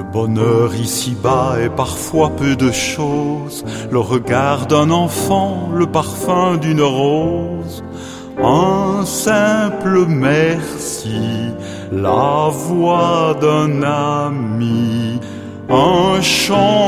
Bonheur ici-bas est parfois peu de choses, le regard d'un enfant, le parfum d'une rose, un simple merci, la voix d'un ami, un chant